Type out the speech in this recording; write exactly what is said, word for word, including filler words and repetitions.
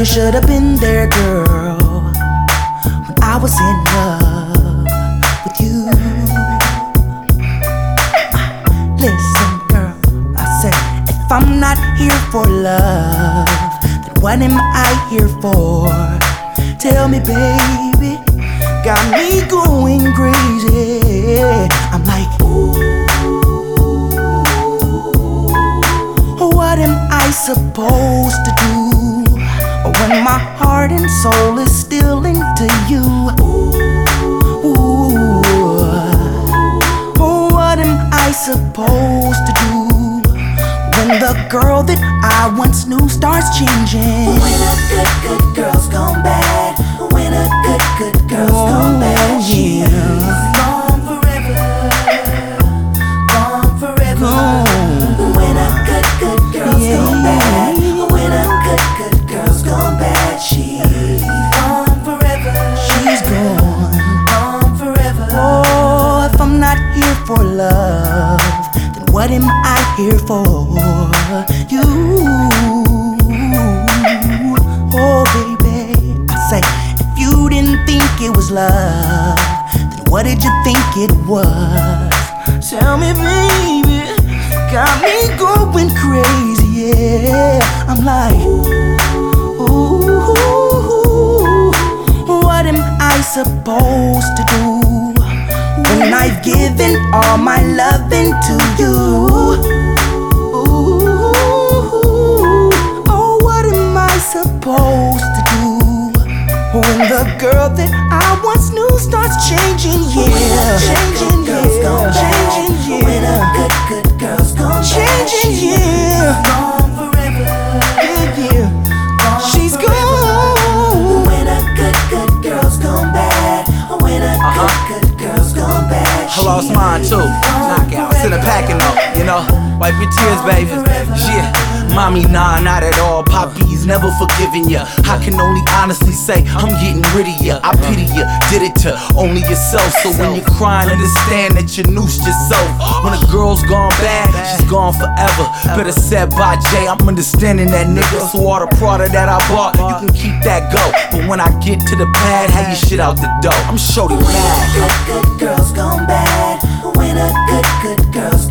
should have been there, girl, when I was in love with you. Listen, girl, I said, if I'm not here for love, then what am I here for? Tell me, baby, got me going crazy. I'm like, ooh, what am I supposed to do when my heart and soul is still into you? Ooh, what am I supposed to do when the girl that I once knew starts changing? When a good, good girl's gone bad, when a good, good girl's Oh, gone bad, she's yeah. gone forever, gone forever. Gone. When a good, good girl's Yeah. gone bad, when a good, good girl's gone bad, she's gone forever, She's gone. gone forever. Oh, if I'm not here for love, then what am I here for? You. Oh, baby, I say, if you didn't think it was love, then what did you think it was? Tell me, baby, got me going crazy, yeah. I'm like, ooh, what am I supposed to do when I've given all my loving to you? Ooh, oh, what am I supposed to do when the girl that I once knew starts changing? Yeah, changing, Girl's gone yeah, bad. changing, When a yeah, good, good girl's gone bad, changing, she's yeah, gone forever, yeah, yeah. gone She's forever. gone. When a good, good girl's gone bad, when a good, good girl's gone bad, I lost mine too. Knockouts in the packing up, you know. Wipe your tears, baby. Yeah. Mommy, nah, not at all. Poppy's never forgiving ya. I can only honestly say I'm getting rid of ya. I pity ya, did it to only yourself. So when you're crying, understand that you noosed yourself. When a girl's gone bad, she's gone forever. Better said by Jay, I'm understanding that nigga. So all the Prada that I bought, you can keep that go. But when I get to the pad, how you shit out the dough? I'm shorty when a mad. good, good girl's gone bad, when a good, good girl's